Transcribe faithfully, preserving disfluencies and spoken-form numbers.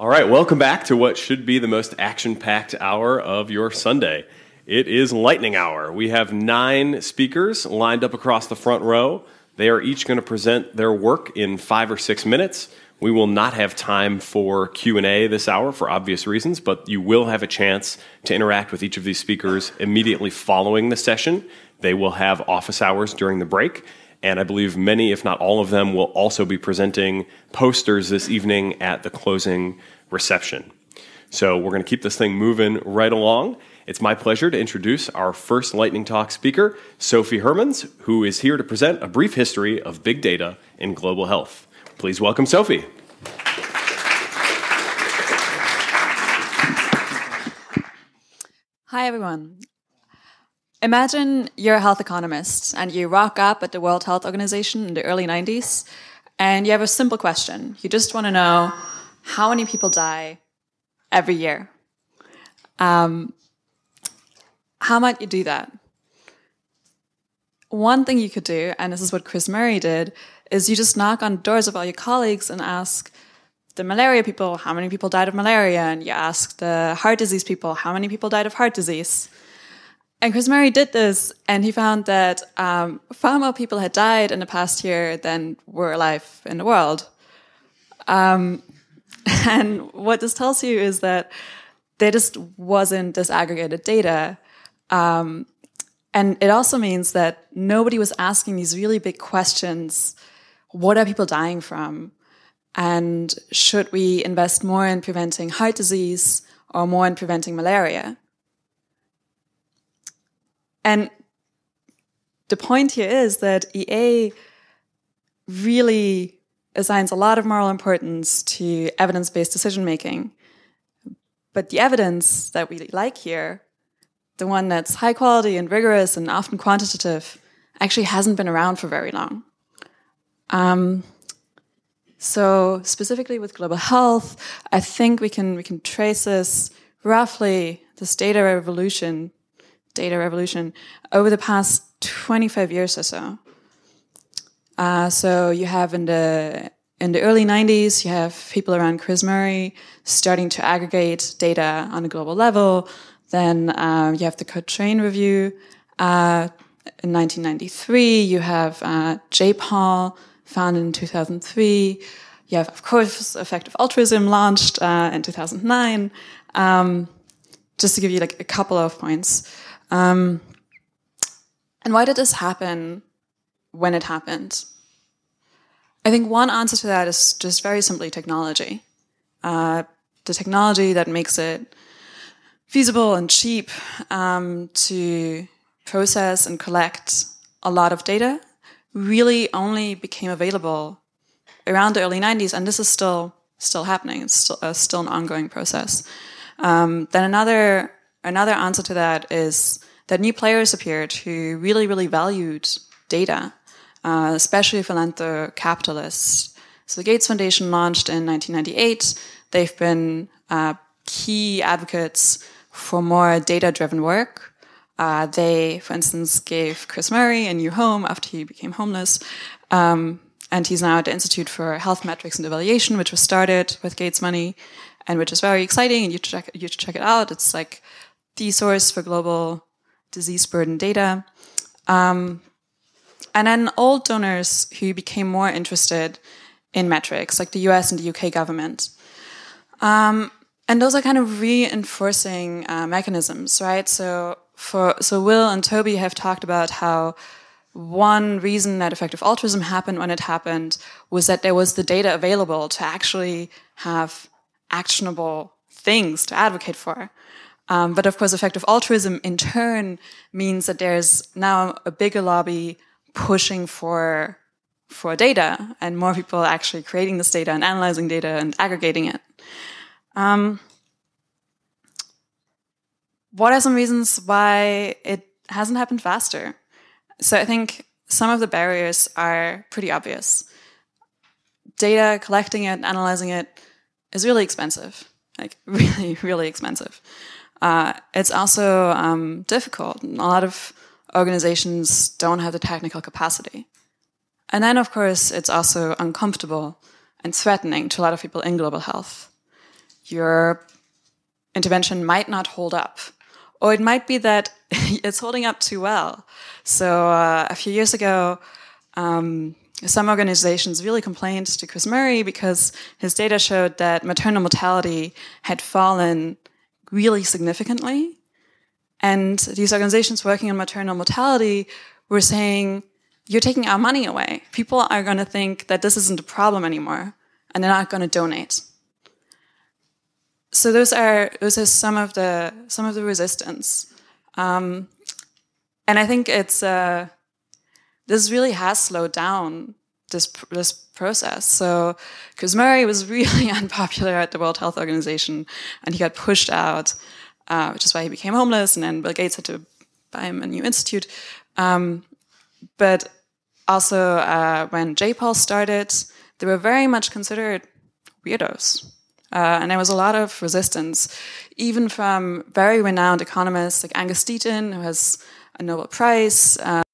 All right, welcome back to what should be the most action-packed hour of your Sunday. It is Lightning Hour. We have nine speakers lined up across the front row. They are each going to present their work in five or six minutes. We will not have time for Q and A this hour for obvious reasons, but you will have a chance to interact with each of these speakers immediately following the session. They will have office hours during the break. And I believe many, if not all of them, will also be presenting posters this evening at the closing reception. So we're going to keep this thing moving right along. It's my pleasure to introduce our first Lightning Talk speaker, Sophie Hermans, who is here to present a brief history of big data in global health. Please welcome Sophie. Hi, everyone. Imagine you're a health economist and you rock up at the World Health Organization in the early nineties and you have a simple question. You just want to know how many people die every year. Um, how might you do that? One thing you could do, and this is what Chris Murray did, is you just knock on doors of all your colleagues and ask the malaria people, how many people died of malaria? And you ask the heart disease people, how many people died of heart disease? And Chris Murray did this, and he found that um, far more people had died in the past year than were alive in the world. Um, and what this tells you is that there just wasn't disaggregated data. Um, and it also means that nobody was asking these really big questions. What are people dying from? And should we invest more in preventing heart disease or more in preventing malaria? And the point here is that E A really assigns a lot of moral importance to evidence-based decision-making. But the evidence that we like here, the one that's high quality and rigorous and often quantitative, actually hasn't been around for very long. Um, so specifically with global health, I think we can we can trace this roughly, this data revolution data revolution over the past twenty-five years or so. Uh, so you have in the in the early nineties, you have people around Chris Murray starting to aggregate data on a global level. Then uh, you have the Cochrane Review. Uh, in nineteen ninety-three, you have uh, J PAL, founded in two thousand three. You have, of course, Effective Altruism, launched uh, in two thousand nine. Um, just to give you like a couple of points. Um, and why did this happen when it happened? I think one answer to that is just very simply technology. Uh, the technology that makes it feasible and cheap um, to process and collect a lot of data really only became available around the early nineties, and this is still still happening. It's still, uh, still an ongoing process. Um, then another Another answer to that is that new players appeared who really, really valued data, uh, especially philanthrocapitalists. So the Gates Foundation launched in nineteen ninety-eight. They've been uh, key advocates for more data-driven work. Uh, they, for instance, gave Chris Murray a new home after he became homeless. Um, and he's now at the Institute for Health Metrics and Evaluation, which was started with Gates money, and which is very exciting, and you should check, you should check it out. It's like the source for global disease burden data. Um, and then old donors who became more interested in metrics, like the U S and the U K government. Um, and those are kind of reinforcing uh, mechanisms, right? So for so Will and Toby have talked about how one reason that effective altruism happened when it happened was that there was the data available to actually have actionable things to advocate for. Um, but of course, effective altruism in turn means that there's now a bigger lobby pushing for for data and more people actually creating this data and analyzing data and aggregating it. Um, what are some reasons why it hasn't happened faster? So I think some of the barriers are pretty obvious. Data, collecting it, analyzing it is really expensive, like really, really expensive. Uh, it's also um, difficult. A lot of organizations don't have the technical capacity. And then, of course, it's also uncomfortable and threatening to a lot of people in global health. your intervention might not hold up. Or it might be that it's holding up too well. So uh, a few years ago, um, some organizations really complained to Chris Murray because his data showed that maternal mortality had fallen really significantly. And these organizations working on maternal mortality were saying, you're taking our money away. People are going to think that this isn't a problem anymore, and they're not going to donate. So those are those are some of the some of the resistance, um, and I think it's uh, this really has slowed down this this process. So Chris Murray was really unpopular at the World Health Organization, and he got pushed out, uh, which is why he became homeless, and then Bill Gates had to buy him a new institute. Um, but also, uh, when J POL started, they were very much considered weirdos. Uh, and there was a lot of resistance, even from very renowned economists like Angus Deaton, who has a Nobel Prize. Uh,